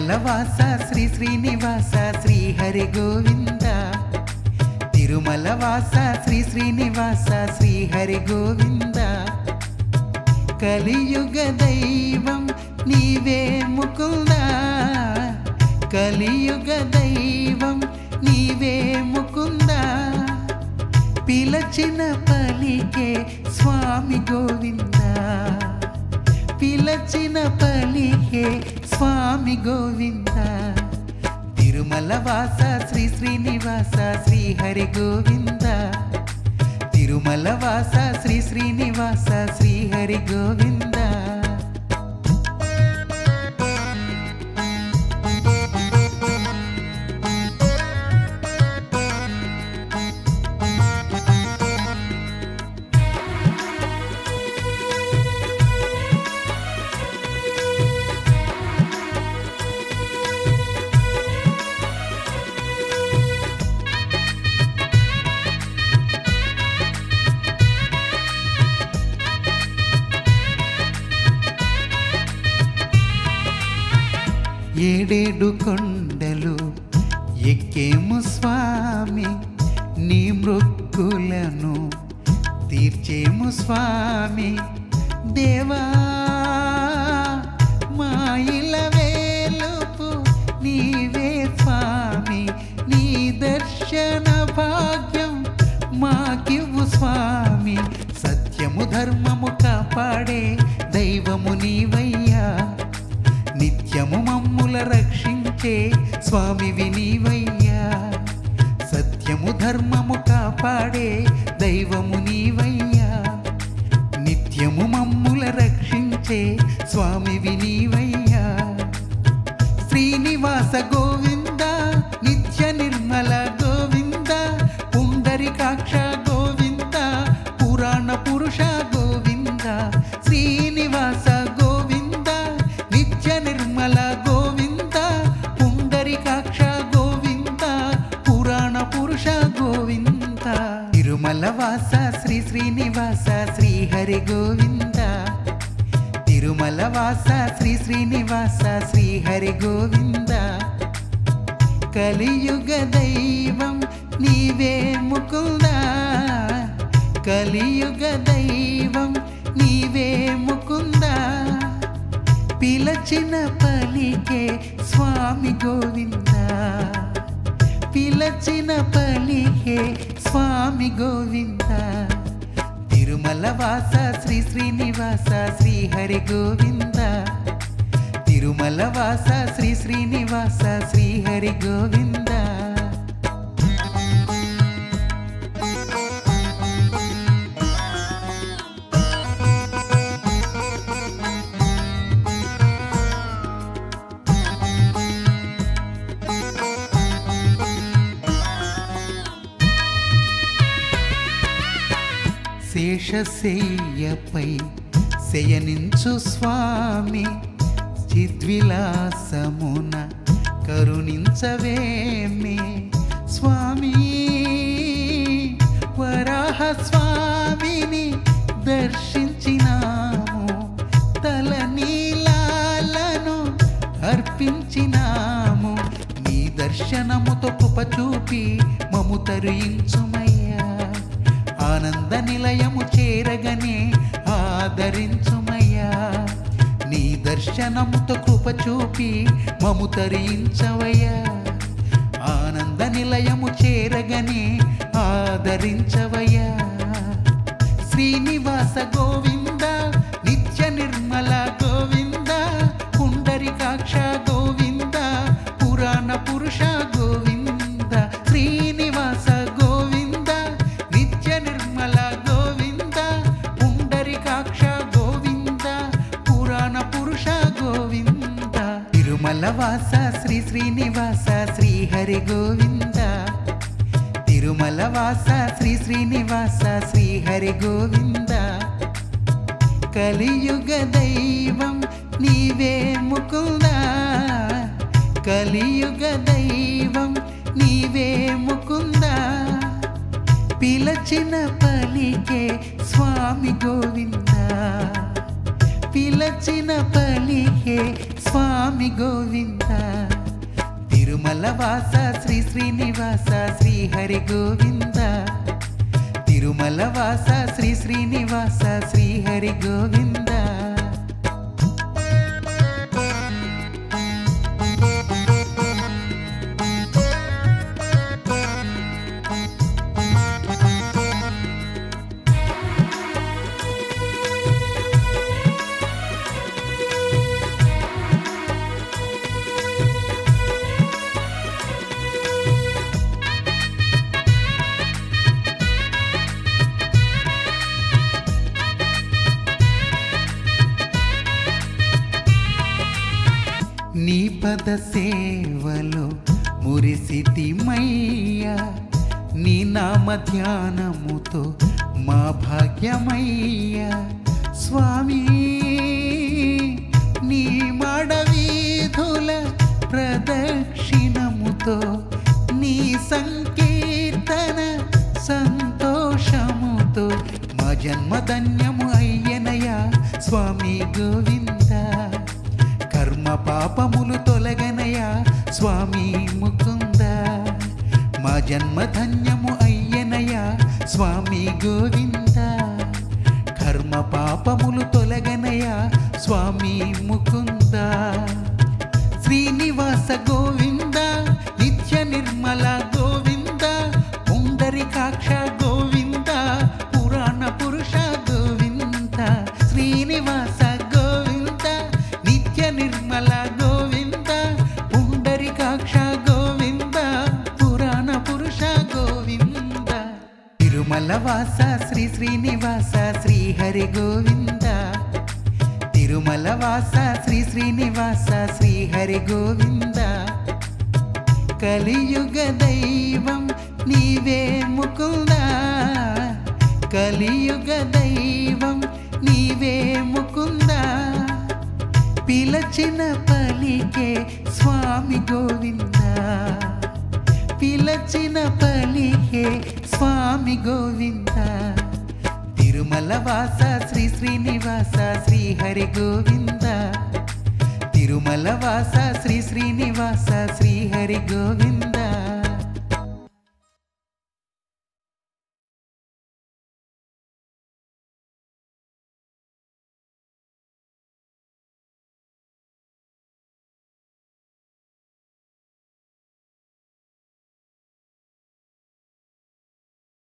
తిరుమలవాస శ్రీ శ్రీనివాస శ్రీ హరి గోవింద. తిరుమలవాస శ్రీ శ్రీనివాస శ్రీ హరి గోవింద. కలియుగ దైవం నీవే ముకుంద. కలియుగ దైవం నీవే ముకుంద. పిలచిన పలికే స్వామి గోవింద. పిలచిన పలికే స్వామి గోవింద. తిరుమలవాస శ్రీ శ్రీనివాస శ్రీ హరి గోవింద. తిరుమలవాస శ్రీ శ్రీనివాస శ్రీ హరి గోవింద. ఏడేడు కొండలు ఎక్కేము స్వామి, నీ మృక్కులను తీర్చేము స్వామి. దేవా మా ఇల వేలుపు నీవే స్వామి. నీ దర్శన భాగ్యం మాకివ్వు స్వామి. సత్యము ధర్మము కాపాడే దైవము నీవయ్యా. నిత్యము మమ్ముల రక్షించే స్వామివి నీవయ్యా. సత్యము ధర్మము కాపాడే దైవము నీవయ్యా. నిత్యము మమ్ముల రక్షించే స్వామివి నీవయ్యా. శ్రీనివాస గోవింద, నిత్య నిర్మల గోవింద, పుండరీకాక్ష గోవింద, పురాణ పురుష గోవింద. శ్రీనివాస గోవింద, నిత్య నిర్మల గోవింద, పుండరీకాక్ష గోవింద, పురాణ పురుష గోవింద. తిరుమలవాస శ్రీ శ్రీనివాస శ్రీ హరి గోవింద. తిరుమలవాస శ్రీ శ్రీనివాస శ్రీ హరి గోవింద. కలియుగ దైవం నీవే ముకుంద. కలియుగ దైవం నీవే ముకుంద. పిలచిన పలికే స్వామి గోవింద. పిలచిన పలికే స్వామి గోవింద. తిరుమలవాస శ్రీ శ్రీనివాస శ్రీ హరి గోవింద. తిరుమలవాస శ్రీ శ్రీనివాస శ్రీ హరి గోవింద. శేషశయ్యపై శయనించు స్వామి, చిద్విలాసమున కరుణించవేమి స్వామి. వరాహ స్వామిని దర్శించినాము, తలనీలాలను అర్పించినాము. నీ దర్శనముతో కృప చూపి మము తరించుమయ్యా. ఆనంద నిలయము చేరగనే ఆదరించుమయ్యా. నీ దర్శనముతో కృప చూపి మము తరించవయ్యా. ఆనంద నిలయము చేరగనే ఆదరించవయ్యా. శ్రీనివాస గోవింద, నిత్య నిర్మల గోవింద, పుండరీకాక్ష గోవింద, పురాణ పురుష గోవింద. శ్రీనివాస గోవింద, నిత్య నిర్మల గోవింద, పుండరీకాక్ష గోవింద, పురాణ పురుష గోవింద. తిరుమలవాస శ్రీ శ్రీనివాస శ్రీ హరి గోవింద. తిరుమలవాస శ్రీ శ్రీనివాస శ్రీ హరి గోవింద. కలియుగ దైవం నీవే ముకుంద. కలియుగ దైవం నీవే ముకుంద. పిలచిన పలికే స్వామి గోవింద. పిలచిన పలికే స్వామి గోవింద తిరుమల వాస శ్రీ శ్రీనివాస శ్రీహరి గోవింద తిరుమల వాస శ్రీ శ్రీనివాస శ్రీహరి గోవింద నీ పద సేవలో మురిసితిమయ్యా నీ నామ ధ్యానముతో మా భాగ్యమయ్యా స్వామి నీ మడవీధుల ప్రదక్షిణముతో నీ సంకీర్తన సంతోషముతో మా జన్మధన్యము అయ్యనయా స్వామి గోవింద కర్మ పాపములు తొలగనయా స్వామి ముకుంద మా జన్మధన్యము అయ్యనయా స్వామి గోవింద కర్మ పాపములు తొలగనయా స్వామి ముకుంద శ్రీనివాస గోవింద నిత్య నిర్మల గోవింద పుండరీకాక్ష గోవింద పురాణ పురుష గోవింద శ్రీనివాస నిర్మల గోవింద పుండరీకాక్ష గోవింద పురాణ పురుష గోవింద తిరుమల వాస శ్రీ శ్రీనివాస శ్రీహరి గోవింద తిరుమల వాస శ్రీ శ్రీనివాస శ్రీహరి గోవింద కలియుగ దైవం నీవే ముకుంద కలియుగ దైవం నీవే ముకుంద పిలచిన పలికే స్వామి గోవింద పిలచిన పలికే స్వామి గోవింద తిరుమల వాస శ్రీ శ్రీనివాస శ్రీహరి గోవింద తిరుమల వాస శ్రీ శ్రీనివాస శ్రీహరి గోవింద